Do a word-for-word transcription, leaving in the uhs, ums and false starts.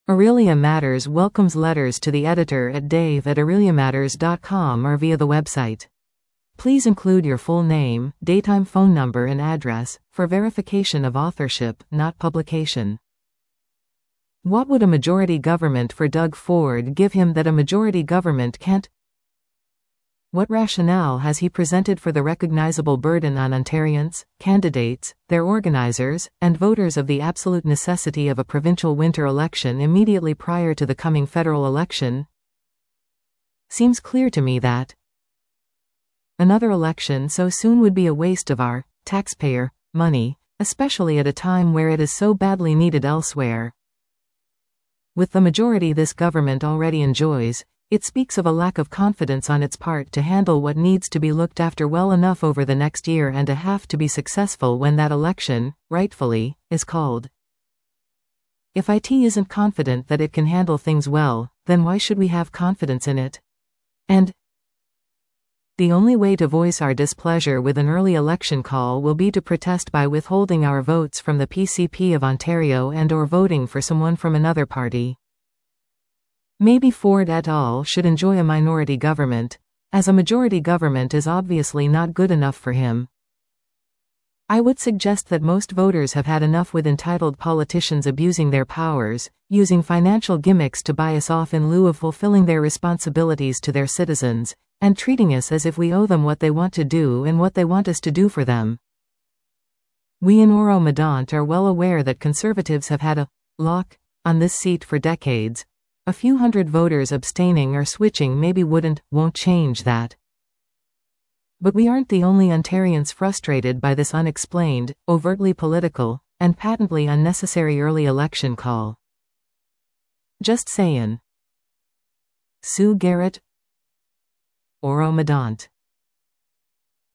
Aurelia Matters welcomes letters to the editor at dave at aurelia matters dot com or via the website. Please include your full name, daytime phone number and address, for verification of authorship, not publication. What would a majority government for Doug Ford give him that a majority government can't? What rationale has he presented for the recognizable burden on Ontarians, candidates, their organizers, and voters of the absolute necessity of a provincial winter election immediately prior to the coming federal election? Seems clear to me that another election so soon would be a waste of our taxpayer money, especially at a time where it is so badly needed elsewhere. With the majority this government already enjoys, it speaks of a lack of confidence on its part to handle what needs to be looked after well enough over the next year and a half to be successful when that election, rightfully, is called. If it isn't confident that it can handle things well, then why should we have confidence in it? And the only way to voice our displeasure with an early election call will be to protest by withholding our votes from the P C P of Ontario and or voting for someone from another party. Maybe Ford et al. Should enjoy a minority government, as a majority government is obviously not good enough for him. I would suggest that most voters have had enough with entitled politicians abusing their powers, using financial gimmicks to buy us off in lieu of fulfilling their responsibilities to their citizens, and treating us as if we owe them what they want to do and what they want us to do for them. We in Oro-Medonte are well aware that Conservatives have had a lock on this seat for decades. A few hundred voters abstaining or switching maybe wouldn't, won't change that. But we aren't the only Ontarians frustrated by this unexplained, overtly political, and patently unnecessary early election call. Just sayin'. Sue Garrett, Oro-Medonte.